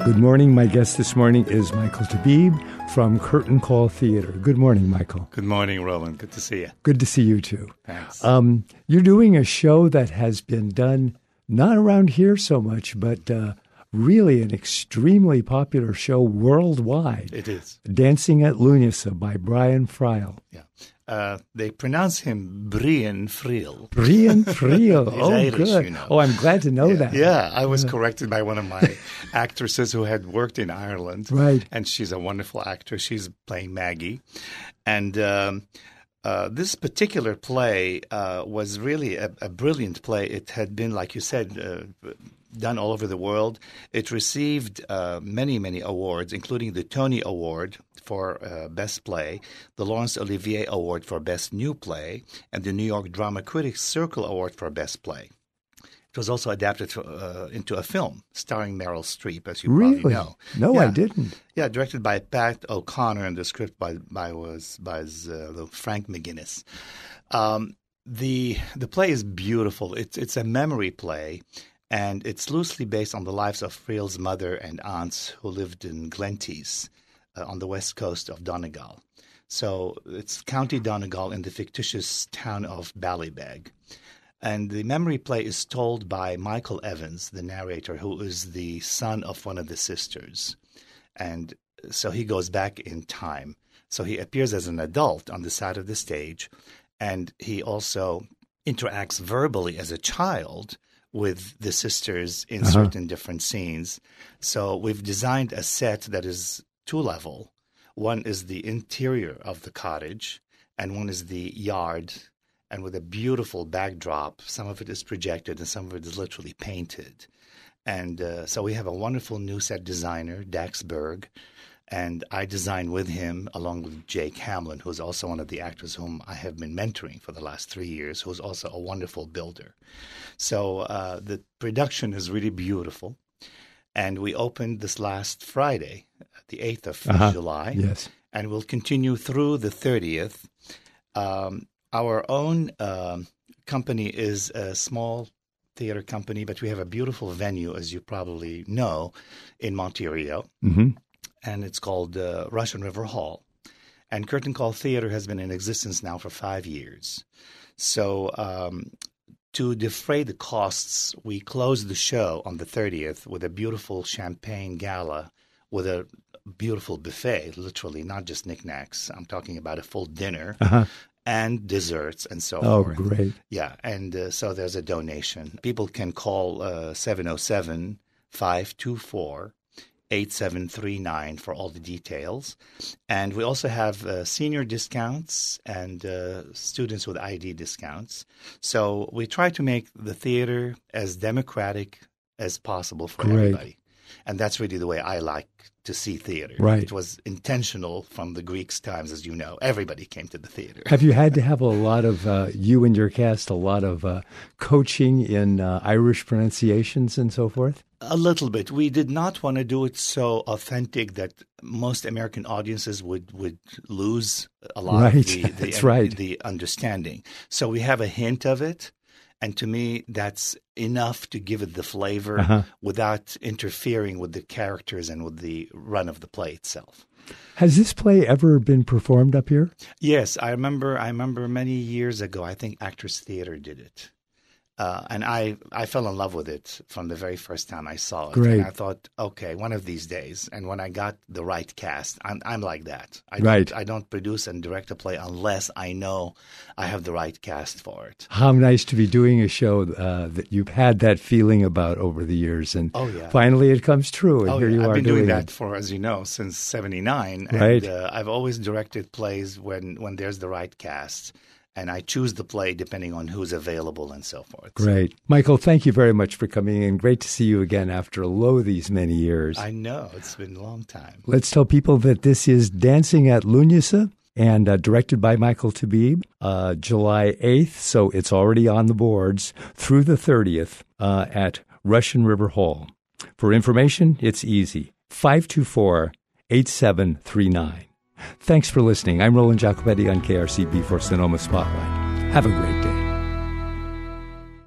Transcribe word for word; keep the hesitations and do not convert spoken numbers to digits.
Good morning. My guest this morning is Michael Tabib from Curtain Call Theater. Good morning, Michael. Good morning, Roland. Good to see you. Good to see you, too. Thanks. Um, you're doing a show that has been done not around here so much, but uh, really an extremely popular show worldwide. It is. Dancing at Lunasa by Brian Friel. Yeah. Uh, they pronounce him Brian Friel. Brian Friel. oh, Irish, good. you know. Oh, I'm glad to know yeah, that. Yeah, I was corrected by one of my actresses who had worked in Ireland. Right. And she's a wonderful actress. She's playing Maggie. And um, uh, this particular play uh, was really a, a brilliant play. It had been, like you said, uh, done all over the world. It received uh, many, many awards, including the Tony Award for uh, Best Play, the Laurence Olivier Award for Best New Play, and the New York Drama Critics Circle Award for Best Play. It was also adapted to, uh, into a film starring Meryl Streep, as you really? probably know. No, yeah. I didn't. Yeah, directed by Pat O'Connor, and the script by by was by uh, Frank McGuinness. Um, the the play is beautiful. It's it's a memory play. And it's loosely based on the lives of Friel's mother and aunts who lived in Glenties uh, on the west coast of Donegal. So it's County Donegal in the fictitious town of Ballybeg. And the memory play is told by Michael Evans, the narrator, who is the son of one of the sisters. And so he goes back in time. So he appears as an adult on the side of the stage, and he also interacts verbally as a child with the sisters in uh-huh. certain different scenes. So we've designed a set that is two-level. One is the interior of the cottage, and one is the yard, and with a beautiful backdrop. Some of it is projected, and some of it is literally painted. And uh, so we have a wonderful new set designer, Dax Berg, and I designed with him, along with Jake Hamlin, who's also one of the actors whom I have been mentoring for the last three years, who's also a wonderful builder. So uh, the production is really beautiful. And we opened this last Friday, the eighth of uh-huh. July. Yes. And we'll continue through the thirtieth. Um, our own uh, company is a small theater company, but we have a beautiful venue, as you probably know, in Monterio. Mm-hmm. And it's called uh, Russian River Hall. And Curtain Call Theater has been in existence now for five years. So um, to defray the costs, we closed the show on the thirtieth with a beautiful champagne gala with a beautiful buffet, literally, not just knickknacks. I'm talking about a full dinner uh-huh. and desserts and so oh, forth. Oh, great. Yeah, and uh, so there's a donation. People can call uh, seven oh seven, five two four, eight seven three nine for all the details. And we also have uh, senior discounts and uh, students with I D discounts. So we try to make the theater as democratic as possible for Great. everybody. And that's really the way I like to see theater. Right. It was intentional from the Greeks' times, as you know. Everybody came to the theater. Have you had to have a lot of, uh, you and your cast, a lot of uh, coaching in uh, Irish pronunciations and so forth? A little bit. We did not want to do it so authentic that most American audiences would, would lose a lot right. of the, the, That's right. the understanding. So we have a hint of it. And to me, that's enough to give it the flavor uh-huh. without interfering with the characters and with the run of the play itself. Has this play ever been performed up here? Yes, I remember. I remember many years ago. I think Actors Theater did it, uh, and I I fell in love with it from the very first time I saw it. Great. And I thought, okay, one of these days. And when I got the right cast, I'm I'm like that. I right. Don't, I don't produce and direct a play unless I know I have the right cast for it. How nice to be doing a show uh, that you've had that feeling about over the years, and oh, yeah. finally it comes true. And oh, here yeah. you I've are been doing, doing that it. for, as you know, since seventy-nine. Right. And uh, I've always directed plays when when there's the right cast. And I choose the play depending on who's available and so forth. Great. Michael, thank you very much for coming in. Great to see you again after lo these many years. I know. It's been a long time. Let's tell people that this is Dancing at Lunasa and uh, directed by Michael Tabib, uh, July eighth. So it's already on the boards through the thirtieth uh, at Russian River Hall. For information, it's easy. five two four, eight seven three nine. Thanks for listening. I'm Roland Giacobetti on K R C B for Sonoma Spotlight. Have a great day.